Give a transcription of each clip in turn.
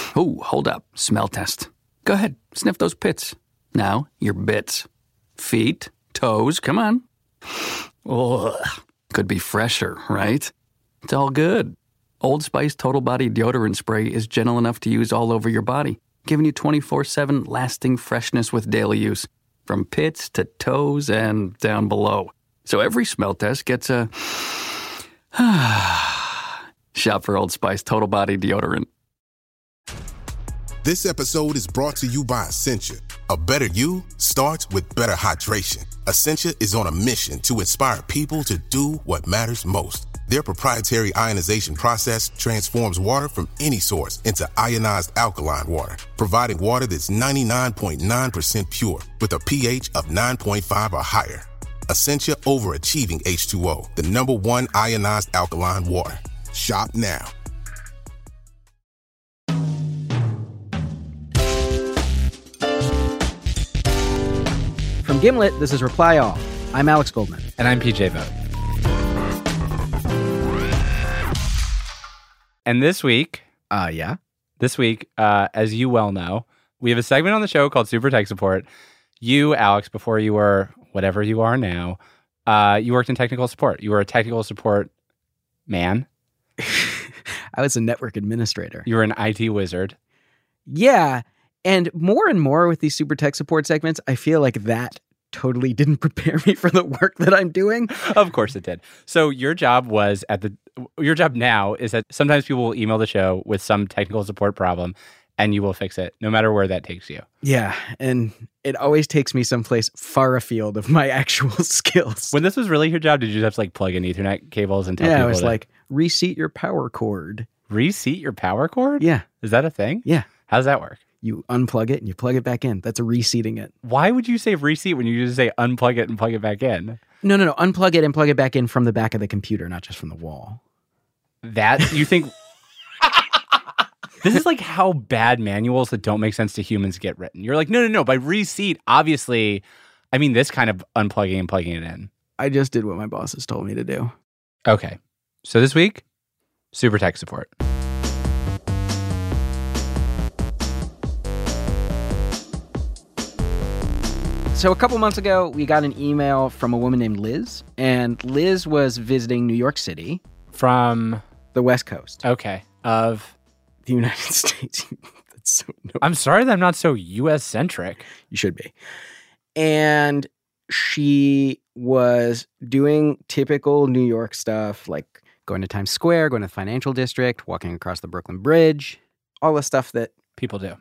Ooh, hold up. Smell test. Go ahead, sniff those pits. Now, your bits. Feet, toes, come on. Ugh. Could be fresher, right? It's all good. Old Spice Total Body Deodorant Spray is gentle enough to use all over your body, giving you 24/7 lasting freshness with daily use, from pits to toes and down below. So every smell test gets a... Shop for Old Spice Total Body Deodorant. This episode is brought to you by Essentia. A better you starts with better hydration. Essentia is on a mission to inspire people to do what matters most. Their proprietary ionization process transforms water from any source into ionized alkaline water, providing water that's 99.9% pure with a pH of 9.5 or higher. Essentia Overachieving H2O, the #1 ionized alkaline water. Shop now. From Gimlet, this is Reply All. I'm Alex Goldman. And I'm PJ Vogt. And this week, as you well know, we have a segment on the show called Super Tech Support. You, Alex, before you were whatever you are now, you worked in technical support. You were a technical support man. I was a network administrator. You were an IT wizard. Yeah. And more with these Super Tech Support segments, I feel like that totally didn't prepare me for the work that I'm doing. Of course it did. So your job now is that sometimes people will email the show with some technical support problem and you will fix it no matter where that takes you. Yeah. And it always takes me someplace far afield of my actual skills. When this was really your job, did you just have to like plug in Ethernet cables and tell people? Yeah, it was like, reseat your power cord. Reseat your power cord? Yeah. Is that a thing? Yeah. How does that work? You unplug it and you plug it back in. That's a reseating it. Why would you say reseat when you just say unplug it and plug it back in? No. Unplug it and plug it back in from the back of the computer, not just from the wall. That, you think... This is like how bad manuals that don't make sense to humans get written. You're like, no. By reseat, obviously, I mean this kind of unplugging and plugging it in. I just did what my bosses told me to do. Okay. So this week, Super Tech Support. So a couple months ago, we got an email from a woman named Liz, and Liz was visiting New York City. From? The West Coast. Okay. Of? The United States. That's so I'm sorry that I'm not so U.S.-centric. You should be. And she was doing typical New York stuff, like going to Times Square, going to the financial district, walking across the Brooklyn Bridge, all the stuff that people do.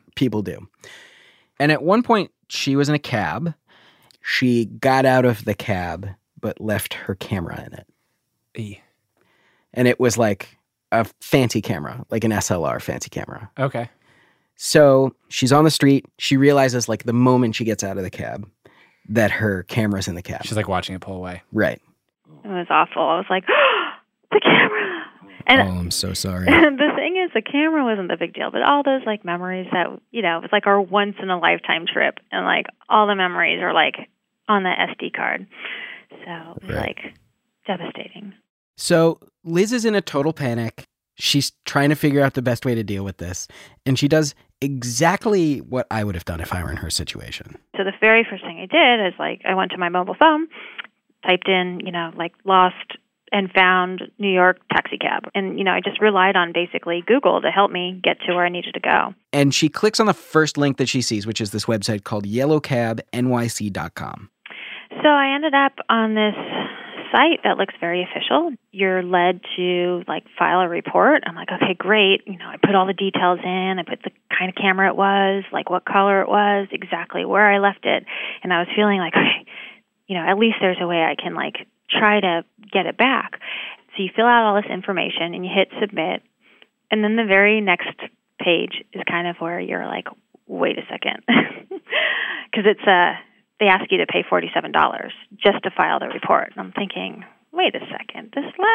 And at one point, she was in a cab. She got out of the cab, but left her camera in it. And it was like a fancy camera, like an SLR fancy camera. Okay. So she's on the street. She realizes, like, the moment she gets out of the cab, that her camera's in the cab. She's like watching it pull away. Right. It was awful. I was like, oh, the camera. And I'm so sorry. And the thing is, the camera wasn't the big deal, but all those like memories that, it was like our once in a lifetime trip, and like all the memories are like on the SD card. So it was like devastating. So Liz is in a total panic. She's trying to figure out the best way to deal with this, and she does exactly what I would have done if I were in her situation. So the very first thing I did is like I went to my mobile phone, typed in, like lost and found New York taxi cab. And, I just relied on basically Google to help me get to where I needed to go. And she clicks on the first link that she sees, which is this website called yellowcabnyc.com. So I ended up on this site that looks very official. You're led to file a report. I'm like, okay, great. I put all the details in. I put the kind of camera it was, what color it was, exactly where I left it. And I was feeling like, okay, at least there's a way I can try to get it back. So you fill out all this information and you hit submit. And then the very next page is kind of where you're like, wait a second. Because they ask you to pay $47 just to file the report. And I'm thinking, wait a second,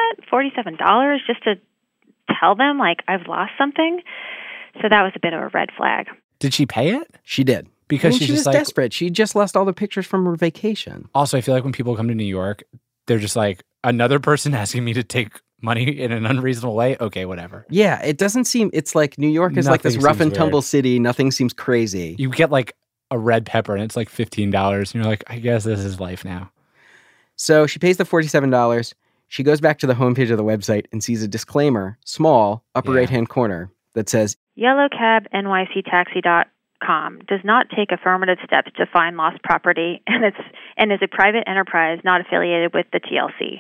$47 just to tell them I've lost something? So that was a bit of a red flag. Did she pay it? She did. Because she was desperate. She just lost all the pictures from her vacation. Also, I feel like when people come to New York, they're just like, another person asking me to take money in an unreasonable way, okay, whatever. Yeah, it doesn't seem, it's like New York is like this Nothing rough seems and tumble weird. city. Nothing seems crazy. You get like a red pepper and it's like $15 and you're like, I guess this is life now. So she pays the $47. She goes back to the homepage of the website and sees a disclaimer, small, upper right-hand corner, that says, YellowCabNYCTaxi.com does not take affirmative steps to find lost property and is a private enterprise not affiliated with the TLC.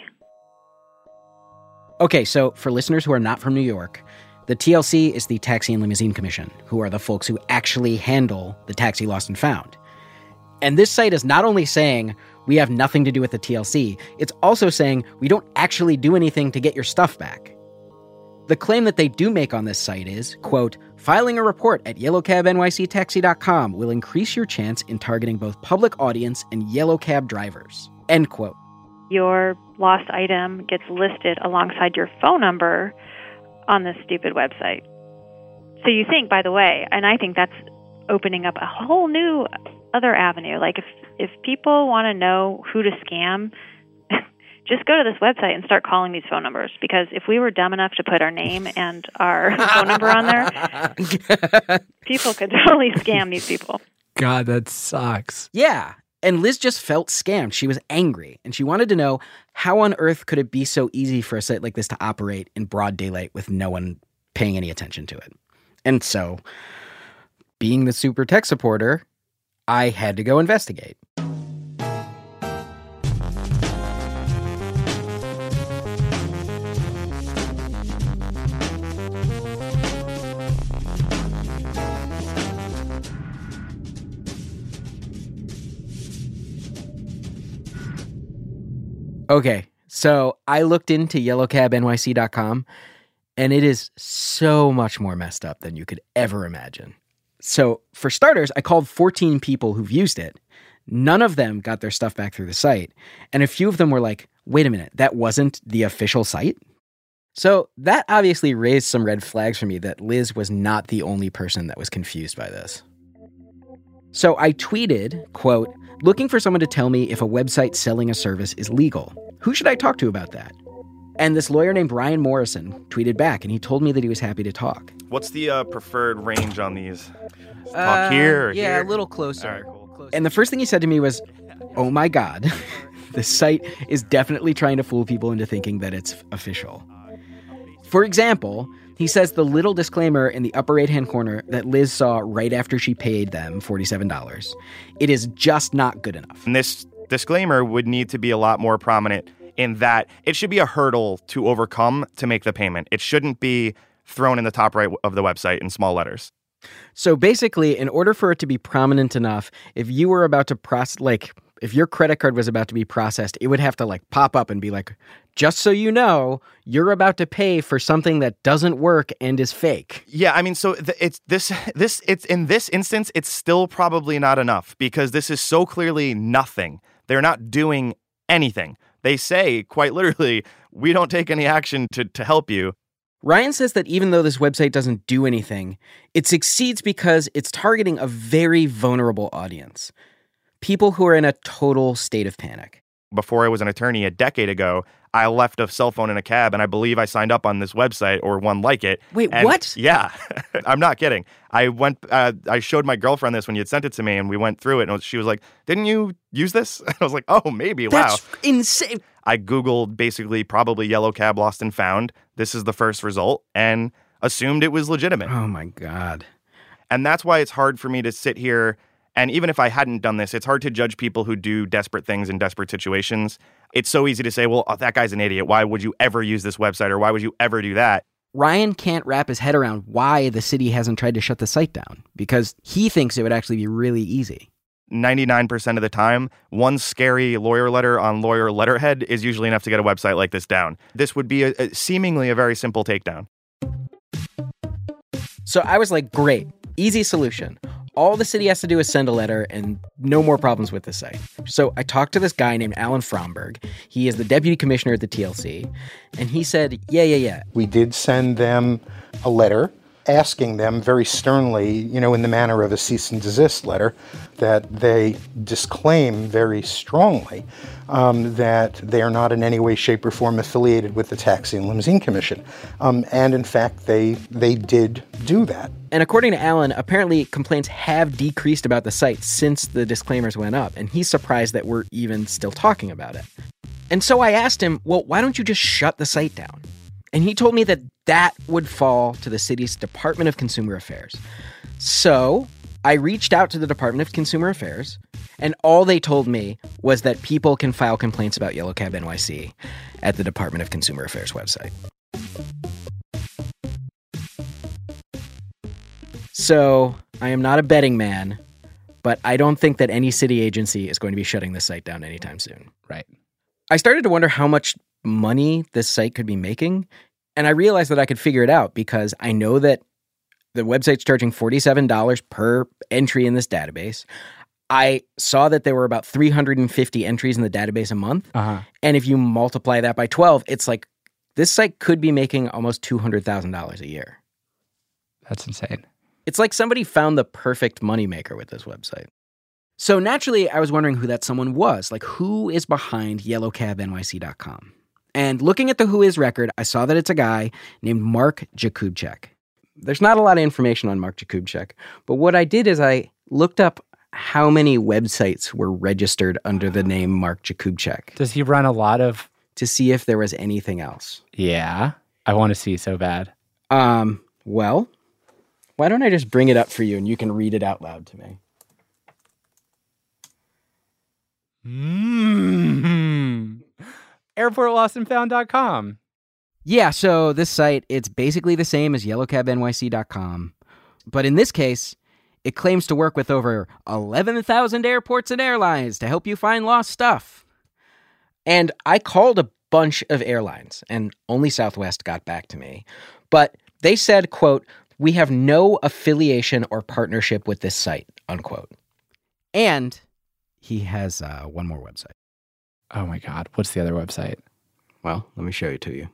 Okay, so for listeners who are not from New York, the TLC is the Taxi and Limousine Commission, who are the folks who actually handle the taxi lost and found. And this site is not only saying we have nothing to do with the TLC, it's also saying we don't actually do anything to get your stuff back. The claim that they do make on this site is, quote, filing a report at YellowCabNYCTaxi.com will increase your chance in targeting both public audience and yellow cab drivers, end quote. Your lost item gets listed alongside your phone number on this stupid website. So you think, by the way, and I think that's opening up a whole new other avenue. Like if people want to know who to scam, just go to this website and start calling these phone numbers. Because if we were dumb enough to put our name and our phone number on there, people could totally scam these people. God, that sucks. Yeah. And Liz just felt scammed. She was angry, and she wanted to know how on earth could it be so easy for a site like this to operate in broad daylight with no one paying any attention to it. And so, being the super tech supporter, I had to go investigate. Okay, so I looked into YellowCabNYC.com, and it is so much more messed up than you could ever imagine. So, for starters, I called 14 people who've used it. None of them got their stuff back through the site, and a few of them were like, wait a minute, that wasn't the official site? So, that obviously raised some red flags for me that Liz was not the only person that was confused by this. So I tweeted, quote, looking for someone to tell me if a website selling a service is legal. Who should I talk to about that? And this lawyer named Ryan Morrison tweeted back, and he told me that he was happy to talk. What's the preferred range on these? Talk here or yeah, here? a little closer. All right, cool. And the first thing he said to me was, oh my God, the site is definitely trying to fool people into thinking that it's official. For example, he says the little disclaimer in the upper right-hand corner that Liz saw right after she paid them $47, it is just not good enough. And this disclaimer would need to be a lot more prominent in that it should be a hurdle to overcome to make the payment. It shouldn't be thrown in the top right of the website in small letters. So basically, in order for it to be prominent enough, if you were about to if your credit card was about to be processed, it would have to pop up and be like, just so you know, you're about to pay for something that doesn't work and is fake. Yeah, I mean, so it's in this instance, it's still probably not enough because this is so clearly nothing. They're not doing anything. They say, quite literally, we don't take any action to help you. Ryan says that even though this website doesn't do anything, it succeeds because it's targeting a very vulnerable audience. People who are in a total state of panic. Before I was an attorney a decade ago, I left a cell phone in a cab, and I believe I signed up on this website or one like it. Wait, and what? Yeah, I'm not kidding. I showed my girlfriend this when you had sent it to me, and we went through it, and she was like, didn't you use this? I was like, oh, maybe, wow. That's insane. I Googled basically probably yellow cab lost and found. This is the first result, and assumed it was legitimate. Oh, my God. And that's why it's hard for me to sit here. And even if I hadn't done this, it's hard to judge people who do desperate things in desperate situations. It's so easy to say, well, that guy's an idiot. Why would you ever use this website or why would you ever do that? Ryan can't wrap his head around why the city hasn't tried to shut the site down because he thinks it would actually be really easy. 99% of the time, one scary lawyer letter on lawyer letterhead is usually enough to get a website like this down. This would be seemingly a very simple takedown. So I was like, great, easy solution. All the city has to do is send a letter and no more problems with the site. So I talked to this guy named Alan Fromberg. He is the deputy commissioner at the TLC. And he said, yeah. We did send them a letter asking them very sternly, you know, in the manner of a cease and desist letter, that they disclaim very strongly that they are not in any way, shape, or form affiliated with the Taxi and Limousine Commission. And in fact, they did do that. And according to Alan, apparently complaints have decreased about the site since the disclaimers went up, and he's surprised that we're even still talking about it. And so I asked him, well, why don't you just shut the site down? And he told me that that would fall to the city's Department of Consumer Affairs. So I reached out to the Department of Consumer Affairs, and all they told me was that people can file complaints about Yellow Cab NYC at the Department of Consumer Affairs website. So I am not a betting man, but I don't think that any city agency is going to be shutting this site down anytime soon. Right. I started to wonder how much money this site could be making, and I realized that I could figure it out because I know that the website's charging $47 per entry in this database. I saw that there were about 350 entries in the database a month, and if you multiply that by 12, it's like this site could be making almost $200,000 a year. That's insane. It's like somebody found the perfect moneymaker with this website. So naturally, I was wondering who that someone was. Like, who is behind yellowcabnyc.com? And looking at the Who Is record, I saw that it's a guy named Mark Jakubczak. There's not a lot of information on Mark Jakubczak, but what I did is I looked up how many websites were registered under the name Mark Jakubczak. Does he run a lot of... To see if there was anything else. Yeah, I want to see so bad. Well, why don't I just bring it up for you and you can read it out loud to me. AirportlostandFound.com. Yeah, so this site, it's basically the same as yellowcabnyc.com. But in this case, it claims to work with over 11,000 airports and airlines to help you find lost stuff. And I called a bunch of airlines, and only Southwest got back to me. But they said, quote, "We have no affiliation or partnership with this site," unquote. And he has one more website. Oh my God. What's the other website? Well, let me show it to you.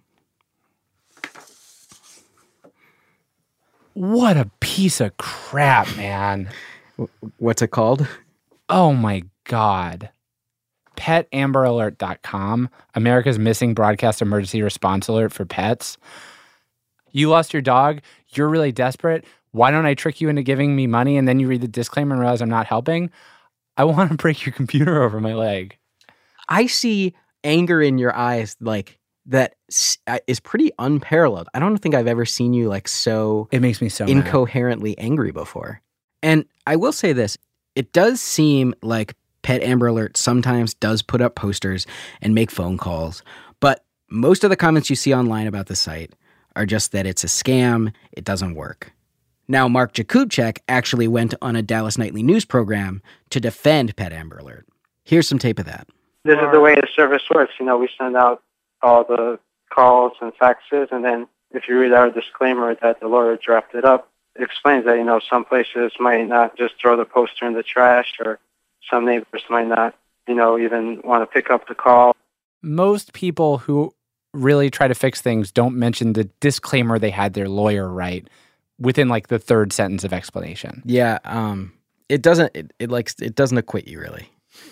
What a piece of crap, man. What's it called? Oh my God. PetAmberAlert.com, America's missing broadcast emergency response alert for pets. You lost your dog. You're really desperate. Why don't I trick you into giving me money and then you read the disclaimer and realize I'm not helping? I want to break your computer over my leg. I see anger in your eyes like that is pretty unparalleled. I don't think I've ever seen you like so... It makes me so incoherently angry before. And I will say this, it does seem like Pet Amber Alert sometimes does put up posters and make phone calls, but most of the comments you see online about the site are just that it's a scam, it doesn't work. Now, Mark Jakubczak actually went on a Dallas Nightly News program to defend Pet Amber Alert. Here's some tape of that. This is the way the service works. You know, we send out all the calls and faxes, and then if you read our disclaimer that the lawyer drafted up, it explains that, you know, some places might not just throw the poster in the trash, or some neighbors might not, you know, even want to pick up the call. Most people who really try to fix things don't mention the disclaimer they had their lawyer write within like the third sentence of explanation. Yeah, it doesn't acquit you really.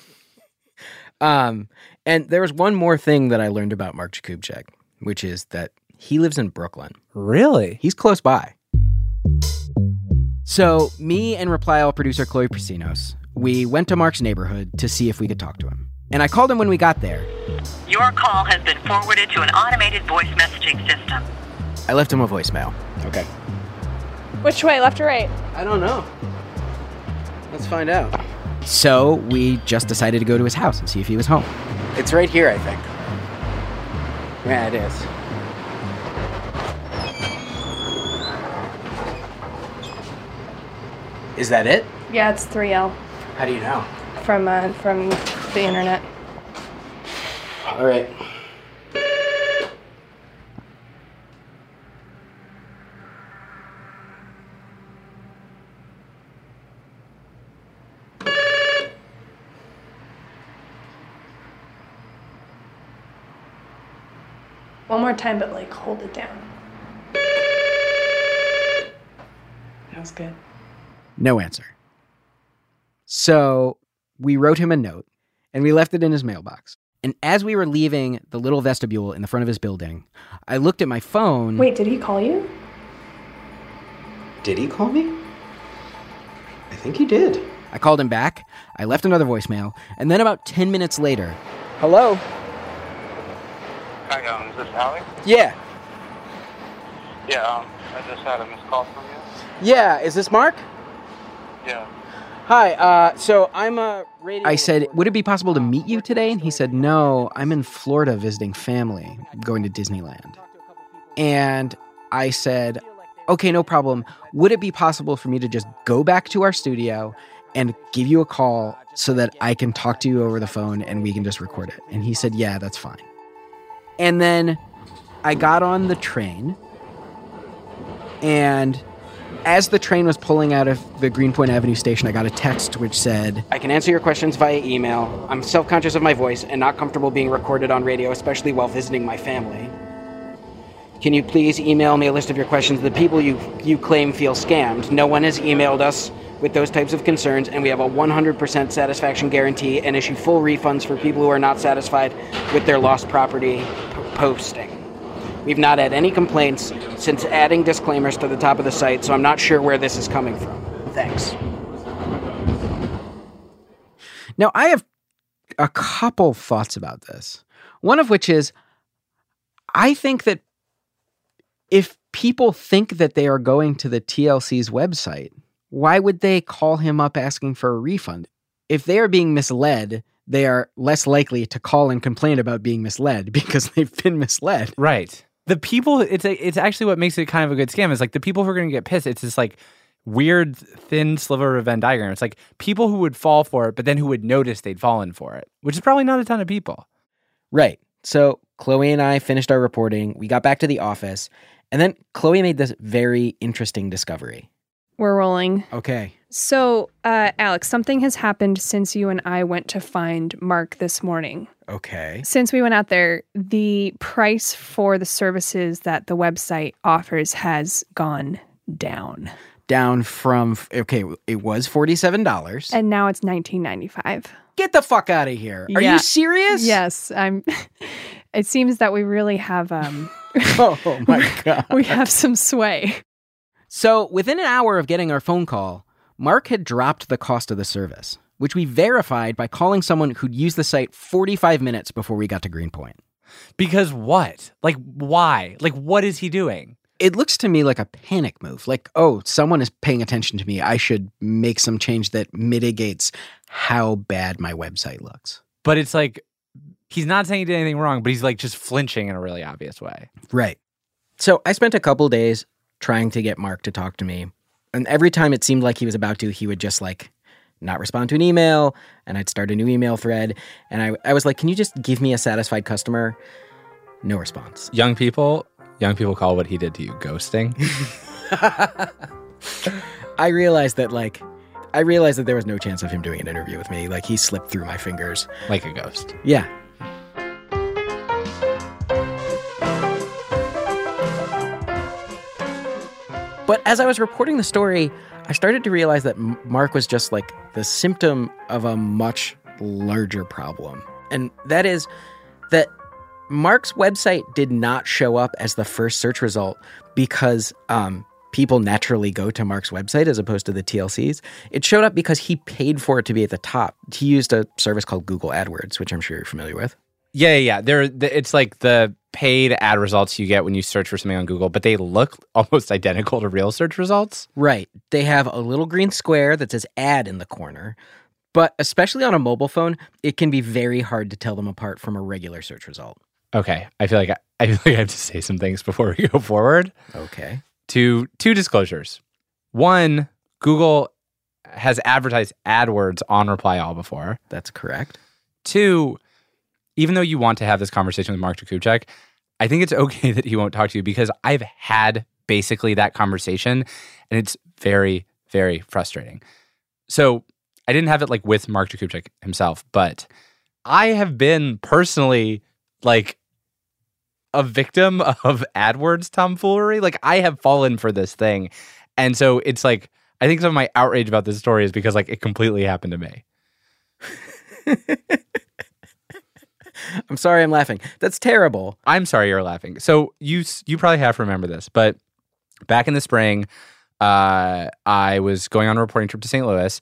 And there was one more thing that I learned about Mark Jakubczak, which is that he lives in Brooklyn. Really? He's close by. So me and Reply All producer Chloe Prasinos, we went to Mark's neighborhood to see if we could talk to him. And I called him when we got there. Your call has been forwarded to an automated voice messaging system. I left him a voicemail. Okay. Which way, left or right? I don't know. Let's find out. So we just decided to go to his house and see if he was home. It's right here, I think. Yeah, it is. Is that it? Yeah, it's 3L. How do you know? From the internet. All right. One more time, but like hold it down. was good. No answer. So we wrote him a note, and we left it in his mailbox. And as we were leaving the little vestibule in the front of his building, I looked at my phone. Wait, did he call you? Did he call me? I think he did. I called him back. I left another voicemail. And then about 10 minutes later, hello? Hi, is this Alex? Yeah. Yeah, I just had a missed call from you. Yeah, is this Mark? Yeah. Hi, so I'm a radio... I said, would it be possible to meet you today? And he said, no, I'm in Florida visiting family, going to Disneyland. And I said, okay, no problem. Would it be possible for me to just go back to our studio and give you a call so that I can talk to you over the phone and we can just record it? And he said, yeah, that's fine. And then I got on the train, and as the train was pulling out of the Greenpoint Avenue station, I got a text which said, I can answer your questions via email. I'm self-conscious of my voice and not comfortable being recorded on radio, especially while visiting my family. Can you please email me a list of your questions? The people you claim feel scammed. No one has emailed us with those types of concerns, and we have a 100% satisfaction guarantee and issue full refunds for people who are not satisfied with their lost property posting. We've not had any complaints since adding disclaimers to the top of the site, so I'm not sure where this is coming from. Thanks. Now, I have a couple thoughts about this. One of which is, I think that if people think that they are going to the TLC's website, why would they call him up asking for a refund? If they are being misled, they are less likely to call and complain about being misled because they've been misled. Right. The people, it's actually what makes it kind of a good scam is like the people who are going to get pissed. It's this like weird thin sliver of a Venn diagram. It's like people who would fall for it, but then who would notice they'd fallen for it, which is probably not a ton of people. Right. So Chloe and I finished our reporting. We got back to the office, and then Chloe made this very interesting discovery. We're rolling. Okay. So, Alex, something has happened since you and I went to find Mark this morning. Okay. Since we went out there, the price for the services that the website offers has gone down. Down from, okay, it was $47. And now it's $19.95. Get the fuck out of here. Are you serious? Yes, I'm. It seems that we really have, oh my God. We have some sway. So within an hour of getting our phone call, Mark had dropped the cost of the service, which we verified by calling someone who'd used the site 45 minutes before we got to Greenpoint. Because what? Like, why? Like, what is he doing? It looks to me like a panic move. Like, oh, someone is paying attention to me. I should make some change that mitigates how bad my website looks. But it's like, he's not saying he did anything wrong, but he's like just flinching in a really obvious way. Right. So I spent a couple days trying to get Mark to talk to me. And every time it seemed like he was about to, he would just like not respond to an email, and I'd start a new email thread. And I was like, can you just give me a satisfied customer? No response. Young people call what he did to you ghosting. I realized that there was no chance of him doing an interview with me. Like, he slipped through my fingers. Like a ghost. Yeah. But as I was reporting the story, I started to realize that Mark was just like the symptom of a much larger problem. And that is that Mark's website did not show up as the first search result because people naturally go to Mark's website as opposed to the TLC's. It showed up because he paid for it to be at the top. He used a service called Google AdWords, which I'm sure you're familiar with. Yeah. It's like the paid ad results you get when you search for something on Google, but they look almost identical to real search results. Right. They have a little green square that says ad in the corner, but especially on a mobile phone, it can be very hard to tell them apart from a regular search result. Okay. I feel like I have to say some things before we go forward. Okay. Two disclosures. One, Google has advertised AdWords on Reply All before. That's correct. Two, even though you want to have this conversation with Mark Jakubczak, I think it's okay that he won't talk to you because I've had basically that conversation and it's very, very frustrating. So I didn't have it like with Mark Jakubczak himself, but I have been personally like a victim of AdWords tomfoolery. Like, I have fallen for this thing And so it's like, I think some of my outrage about this story is because like it completely happened to me. I'm sorry I'm laughing. That's terrible. I'm sorry you're laughing. So you probably have to remember this, but back in the spring, I was going on a reporting trip to St. Louis.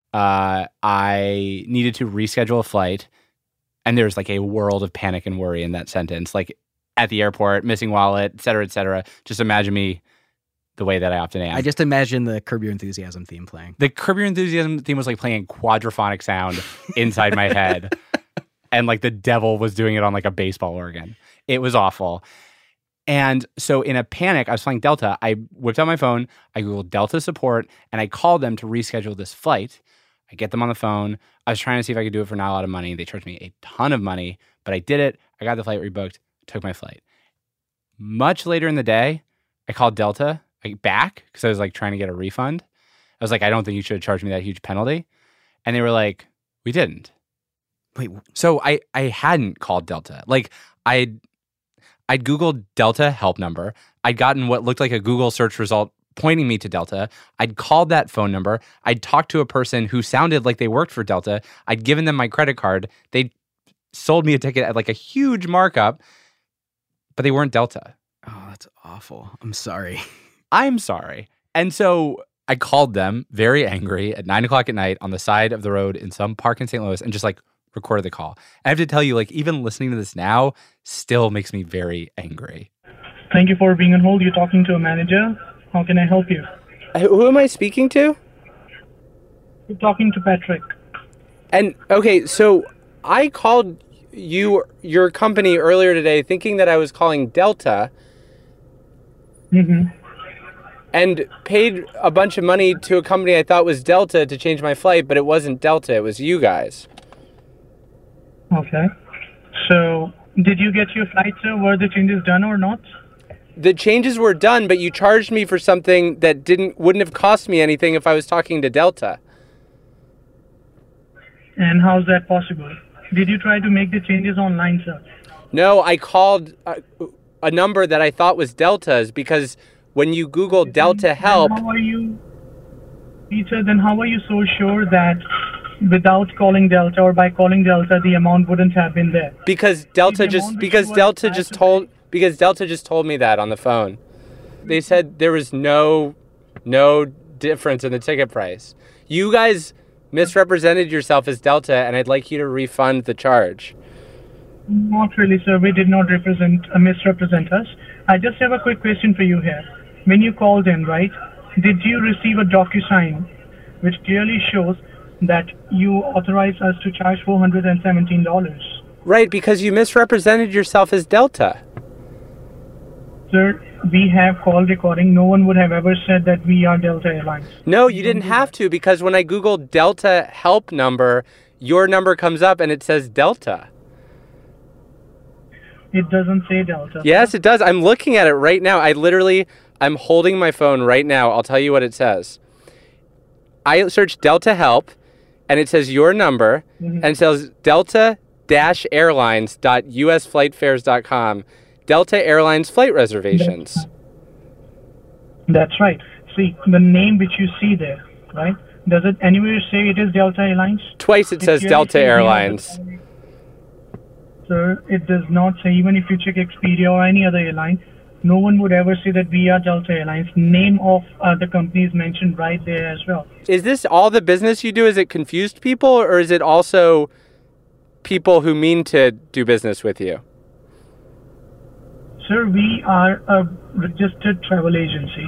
I needed to reschedule a flight, and there's like a world of panic and worry in that sentence. Like at the airport, missing wallet, et cetera, et cetera. Just imagine me the way that I often am. I just imagine the Curb Your Enthusiasm theme playing. The Curb Your Enthusiasm theme was like playing quadraphonic sound inside my head. And like the devil was doing it on like a baseball organ. It was awful. And so in a panic, I was flying Delta. I whipped out my phone. I Googled Delta support and I called them to reschedule this flight. I get them on the phone. I was trying to see if I could do it for not a lot of money. They charged me a ton of money, but I did it. I got the flight rebooked, took my flight. Much later in the day, I called Delta back because I was like trying to get a refund. I was like, I don't think you should have charged me that huge penalty. And they were like, we didn't. Wait. So I hadn't called Delta. Like I'd Googled Delta help number. I'd gotten what looked like a Google search result pointing me to Delta. I'd called that phone number. I'd talked to a person who sounded like they worked for Delta. I'd given them my credit card. They sold me a ticket at like a huge markup, but they weren't Delta. Oh, that's awful. I'm sorry. I'm sorry. And so I called them very angry at 9:00 at night on the side of the road in some park in St. Louis and just like recorded the call. I have to tell you, like, even listening to this now still makes me very angry. Thank you for being on hold. You're talking to a manager. How can I help you? Who am I speaking to? You're talking to Patrick. And, okay, so I called your company earlier today thinking that I was calling Delta. Mm-hmm. And paid a bunch of money to a company I thought was Delta to change my flight, but it wasn't Delta. It was you guys. Okay. So, did you get your flight, sir? Were the changes done or not? The changes were done, but you charged me for something that wouldn't have cost me anything if I was talking to Delta. And how's that possible? Did you try to make the changes online, sir? No, I called a number that I thought was Delta's because when you Google Delta help... Then how are you, Peter, then how are you so sure that without calling Delta or by calling Delta, the amount wouldn't have been there? Because Delta just told me that on the phone. They said there was no difference in the ticket price. You guys misrepresented yourself as Delta, and I'd like you to refund the charge. Not really, sir. We did not misrepresent us. I just have a quick question for you here. When you called in, right, did you receive a DocuSign which clearly shows that you authorized us to charge $417? Right, because you misrepresented yourself as Delta. Sir, we have call recording. No one would have ever said that we are Delta Airlines. No, you didn't have to, because when I Googled Delta help number, your number comes up and it says Delta. It doesn't say Delta. Yes, it does. I'm looking at it right now. I'm holding my phone right now. I'll tell you what it says. I searched Delta help, and it says your number, and it says delta-airlines.usflightfares.com. Delta Airlines flight reservations. That's right. See, the name which you see there, right? Does it anywhere say it is Delta Airlines? Twice it says Delta Airlines. Sir, it does not say. Even if you check Expedia or any other airline, no one would ever say that we are Delta Airlines. Name of the company is mentioned right there as well. Is this all the business you do? Is it confused people, or is it also people who mean to do business with you? Sir, we are a registered travel agency.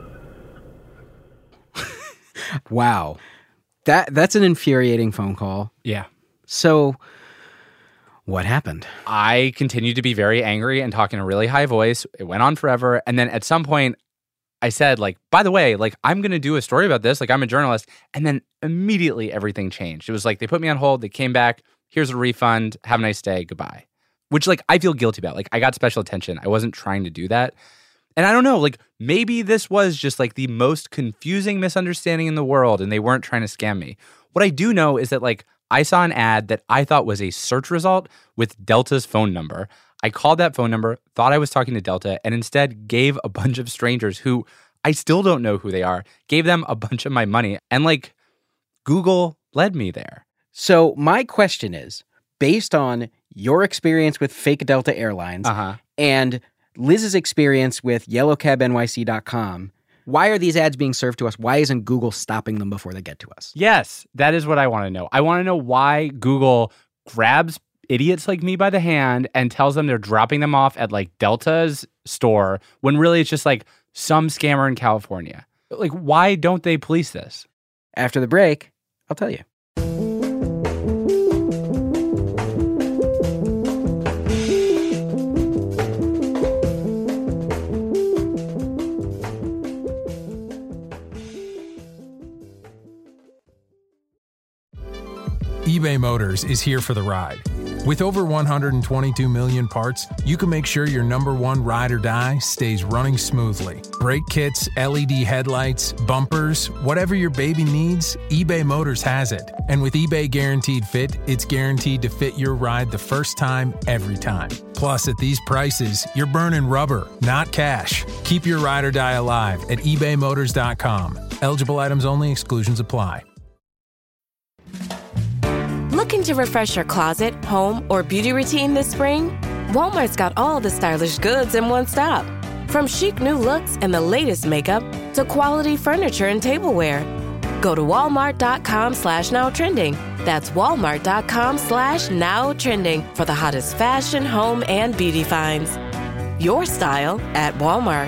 Wow. That's an infuriating phone call. Yeah. So, what happened? I continued to be very angry and talk in a really high voice. It went on forever. And then at some point, I said, like, by the way, like, I'm going to do a story about this. Like, I'm a journalist. And then immediately everything changed. It was like they put me on hold. They came back. Here's a refund. Have a nice day. Goodbye. Which, like, I feel guilty about. Like, I got special attention. I wasn't trying to do that. And I don't know, like, maybe this was just, like, the most confusing misunderstanding in the world, and they weren't trying to scam me. What I do know is that, like, I saw an ad that I thought was a search result with Delta's phone number. I called that phone number, thought I was talking to Delta, and instead gave a bunch of strangers who I still don't know who they are. Gave them a bunch of my money, and like Google led me there. So my question is, based on your experience with fake Delta Airlines and Liz's experience with yellowcabnyc.com, why are these ads being served to us? Why isn't Google stopping them before they get to us? Yes, that is what I want to know. I want to know why Google grabs idiots like me by the hand and tells them they're dropping them off at like Delta's store when really it's just like some scammer in California. Like, why don't they police this? After the break, I'll tell you. eBay Motors is here for the ride. With over 122 million parts, you can make sure your number one ride or die stays running smoothly. Brake kits, LED headlights, bumpers, whatever your baby needs, eBay Motors has it. And with eBay Guaranteed Fit, it's guaranteed to fit your ride the first time, every time. Plus, at these prices, you're burning rubber, not cash. Keep your ride or die alive at ebaymotors.com. Eligible items only. Exclusions apply. Looking to refresh your closet, home, or beauty routine this spring? Walmart's got all the stylish goods in one stop. From chic new looks and the latest makeup to quality furniture and tableware. Go to walmart.com/nowtrending. That's walmart.com/nowtrending for the hottest fashion, home, and beauty finds. Your style at Walmart.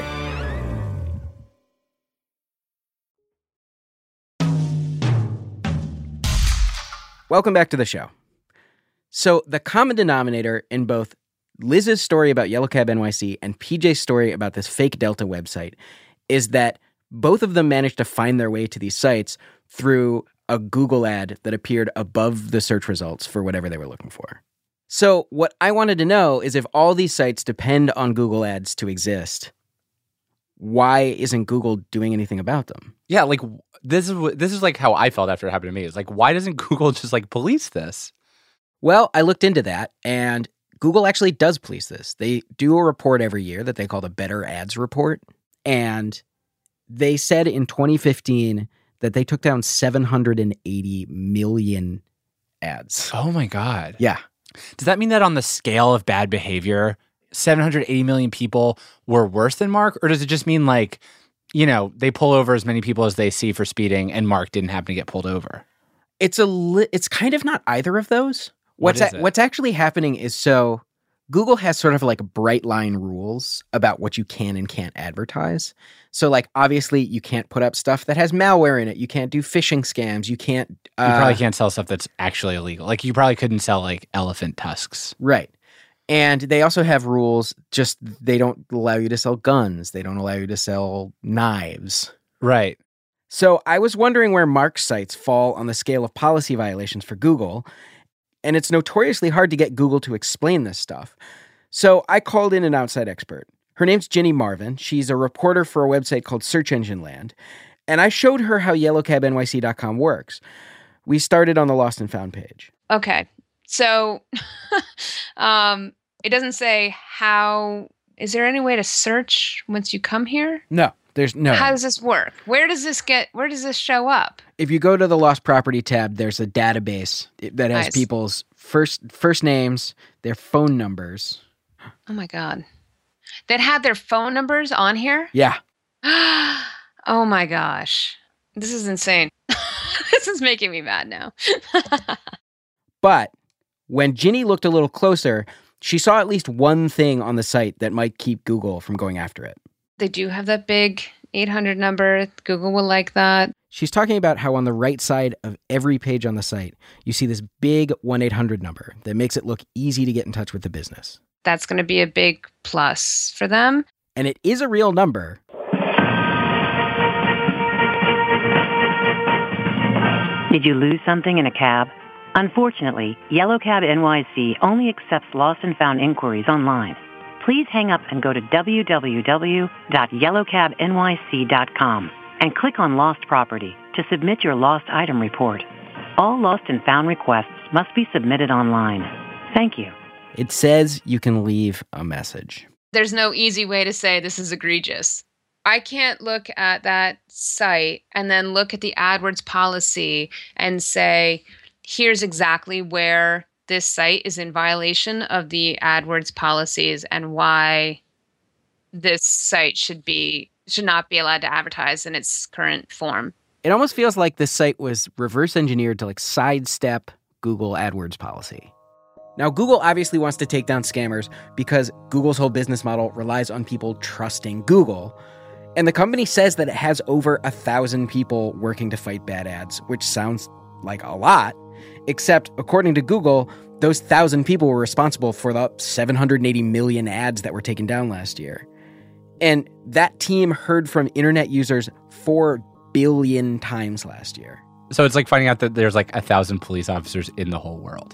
Welcome back to the show. So the common denominator in both Liz's story about Yellow Cab NYC and PJ's story about this fake Delta website is that both of them managed to find their way to these sites through a Google ad that appeared above the search results for whatever they were looking for. So what I wanted to know is if all these sites depend on Google ads to exist, why isn't Google doing anything about them? Yeah, like this is like how I felt after it happened to me. It's like, why doesn't Google just like police this? Well, I looked into that, and Google actually does police this. They do a report every year that they call the Better Ads Report, and they said in 2015 that they took down 780 million ads. Oh my God. Yeah. Does that mean that on the scale of bad behavior, 780 million people were worse than Mark? Or does it just mean like, you know, they pull over as many people as they see for speeding and Mark didn't happen to get pulled over? It's kind of not either of those. What's actually happening is, so Google has sort of like bright line rules about what you can and can't advertise. So like, obviously you can't put up stuff that has malware in it. You can't do phishing scams. You can't... you probably can't sell stuff that's actually illegal. Like you probably couldn't sell like elephant tusks. Right. And they also have rules, just they don't allow you to sell guns. They don't allow you to sell knives. Right. So I was wondering where Mark's sites fall on the scale of policy violations for Google. And it's notoriously hard to get Google to explain this stuff. So I called in an outside expert. Her name's Ginny Marvin. She's a reporter for a website called Search Engine Land. And I showed her how yellowcabnyc.com works. We started on the Lost and Found page. Okay. So it doesn't say how. Is there any way to search once you come here? No, there's no. How does this work? Where does this show up? If you go to the Lost Property tab, there's a database that has people's first names, their phone numbers. Oh my God. That had their phone numbers on here? Yeah. Oh my gosh. This is insane. This is making me mad now. But when Ginny looked a little closer, she saw at least one thing on the site that might keep Google from going after it. They do have that big 800 number. Google will like that. She's talking about how on the right side of every page on the site, you see this big 1-800 number that makes it look easy to get in touch with the business. That's going to be a big plus for them. And it is a real number. Did you lose something in a cab? Unfortunately, Yellow Cab NYC only accepts lost and found inquiries online. Please hang up and go to www.yellowcabnyc.com and click on Lost Property to submit your lost item report. All lost and found requests must be submitted online. Thank you. It says you can leave a message. There's no easy way to say this is egregious. I can't look at that site and then look at the AdWords policy and say, here's exactly where this site is in violation of the AdWords policies and why this site should not be allowed to advertise in its current form. It almost feels like this site was reverse engineered to like sidestep Google AdWords policy. Now, Google obviously wants to take down scammers because Google's whole business model relies on people trusting Google. And the company says that it has over 1,000 people working to fight bad ads, which sounds like a lot, except according to Google, those 1,000 people were responsible for the 780 million ads that were taken down last year. And that team heard from internet users 4 billion times last year. So it's like finding out that there's like 1,000 police officers in the whole world.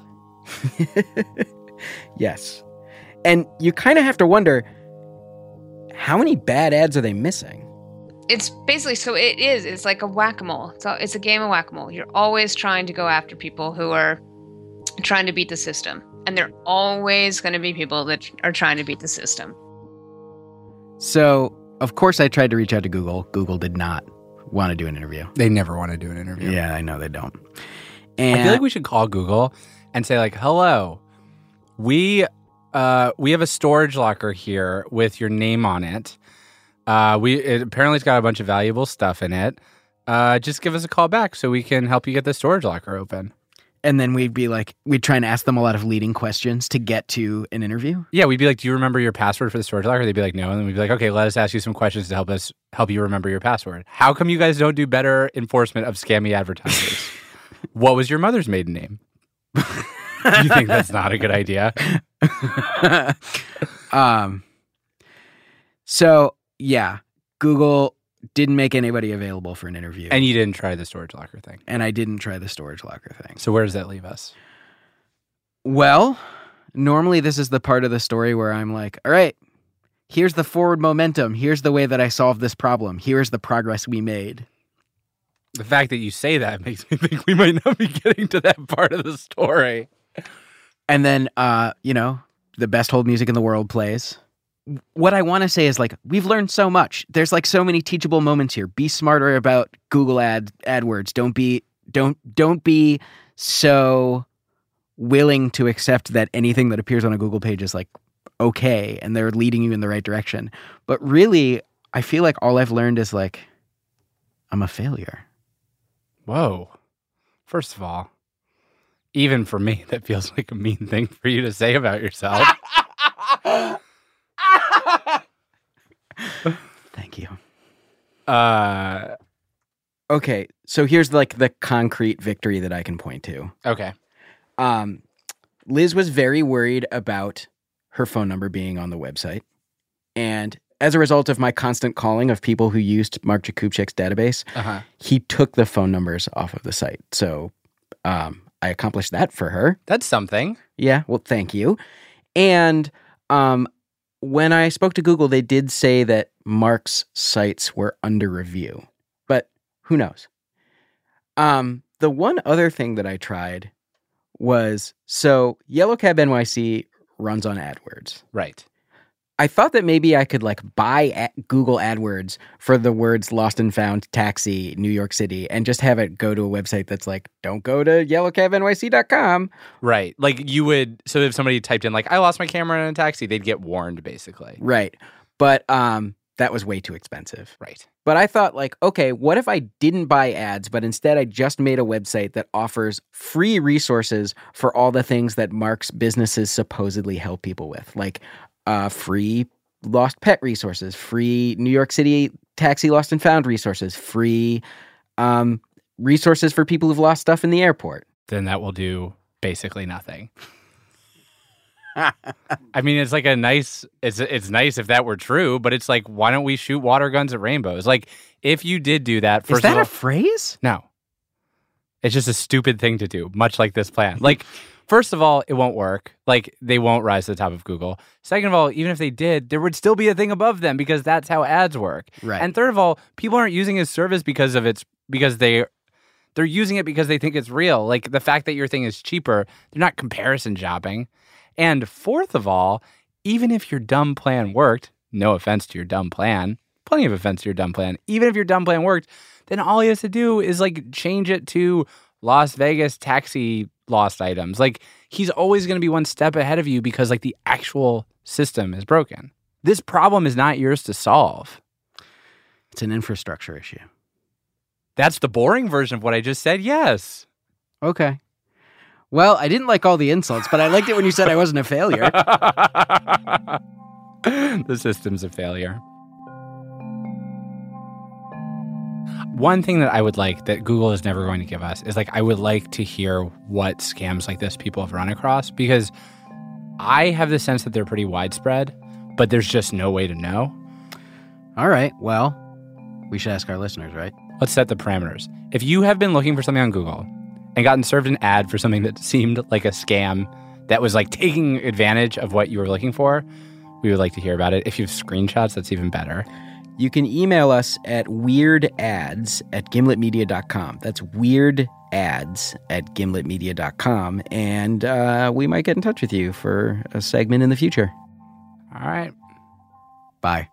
Yes. And you kind of have to wonder, how many bad ads are they missing? It's basically, it's like a whack-a-mole. So it's a game of whack-a-mole. You're always trying to go after people who are trying to beat the system. And there are always going to be people that are trying to beat the system. So, of course, I tried to reach out to Google. Google did not want to do an interview. They never want to do an interview. Yeah, I know they don't. And I feel like we should call Google and say, like, hello, we have a storage locker here with your name on it. Apparently it's got a bunch of valuable stuff in it. Just give us a call back so we can help you get the storage locker open. And then we'd try and ask them a lot of leading questions to get to an interview. Yeah, we'd be like, do you remember your password for the storage locker? They'd be like, no. And then we'd be like, okay, let us ask you some questions to help you remember your password. How come you guys don't do better enforcement of scammy advertisers? What was your mother's maiden name? You think that's not a good idea? So, yeah, Google didn't make anybody available for an interview. And you didn't try the storage locker thing. And I didn't try the storage locker thing. So where does that leave us? Well, normally this is the part of the story where I'm like, all right, here's the forward momentum. Here's the way that I solved this problem. Here's the progress we made. The fact that you say that makes me think we might not be getting to that part of the story. And then, the best hold music in the world plays. What I want to say is, like, we've learned so much. There's like so many teachable moments here. Be smarter about Google AdWords. Don't be so willing to accept that anything that appears on a Google page is like okay and they're leading you in the right direction. But really, I feel like all I've learned is like I'm a failure. Whoa. First of all, even for me, that feels like a mean thing for you to say about yourself. Thank you. Okay, so here's like the concrete victory that I can point to. Okay. Liz was very worried about her phone number being on the website. And as a result of my constant calling of people who used Mark Jakubczyk's database, he took the phone numbers off of the site. So I accomplished that for her. That's something. Yeah, well, thank you. And when I spoke to Google, they did say that Mark's sites were under review. But who knows? The one other thing that I tried was, so Yellow Cab NYC runs on AdWords. Right. I thought that maybe I could like buy Google AdWords for the words lost and found taxi New York City and just have it go to a website that's like, don't go to yellowcabnyc.com. Right. Like you would, so if somebody typed in like, I lost my camera in a taxi, they'd get warned basically. Right. But that was way too expensive. Right. But I thought like, okay, what if I didn't buy ads, but instead I just made a website that offers free resources for all the things that Mark's businesses supposedly help people with, like free lost pet resources, free New York City taxi lost and found resources, free resources for people who've lost stuff in the airport. Then that will do basically nothing. I mean, it's like a nice, it's nice if that were true, but it's like, why don't we shoot water guns at rainbows? Like, if you did do that, first Is that of all, a phrase? No. It's just a stupid thing to do, much like this plan. Like, first of all, it won't work. Like, they won't rise to the top of Google. Second of all, even if they did, there would still be a thing above them because that's how ads work. Right. And third of all, people aren't using his service because they're using it because they think it's real. Like, the fact that your thing is cheaper, they're not comparison shopping. And fourth of all, even if your dumb plan worked, no offense to your dumb plan, plenty of offense to your dumb plan. Even if your dumb plan worked, then all he has to do is like change it to Las Vegas taxi lost items. Like he's always going to be one step ahead of you because like the actual system is broken. This problem is not yours to solve. It's an infrastructure issue. That's the boring version of what I just said. Yes. Okay. Well, I didn't like all the insults, but I liked it when you said I wasn't a failure. The system's a failure. One thing that I would like that Google is never going to give us is like I would like to hear what scams like this people have run across, because I have the sense that they're pretty widespread, but there's just no way to know. All right. Well, we should ask our listeners, right? Let's set the parameters. If you have been looking for something on Google and gotten served an ad for something that seemed like a scam that was like taking advantage of what you were looking for, we would like to hear about it. If you have screenshots, that's even better. You can email us at weirdads@gimletmedia.com. That's weirdads@gimletmedia.com. And we might get in touch with you for a segment in the future. All right. Bye.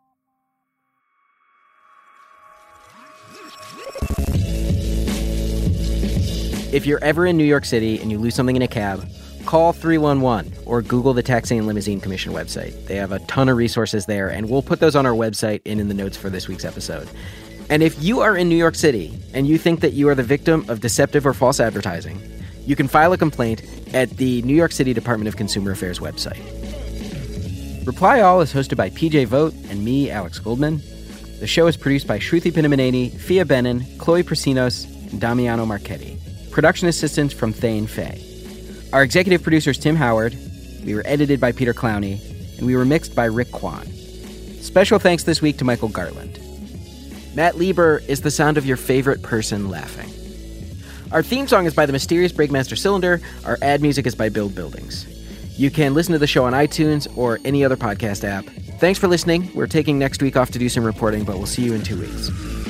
If you're ever in New York City and you lose something in a cab, call 311 or Google the Taxi and Limousine Commission website. They have a ton of resources there, and we'll put those on our website and in the notes for this week's episode. And if you are in New York City and you think that you are the victim of deceptive or false advertising, you can file a complaint at the New York City Department of Consumer Affairs website. Reply All is hosted by PJ Vogt and me, Alex Goldman. The show is produced by Shruti Pinamaneni, Fia Benin, Chloe Prasinos, and Damiano Marchetti. Production assistance from Thane Fay. Our executive producer is Tim Howard. We were edited by Peter Clowney, and we were mixed by Rick Kwan. Special thanks this week to Michael Garland. Matt Lieber is the sound of your favorite person laughing. Our theme song is by the mysterious Breakmaster Cylinder. Our ad music is by Build Buildings. You can listen to the show on iTunes or any other podcast app. Thanks for listening. We're taking next week off to do some reporting, but we'll see you in 2 weeks.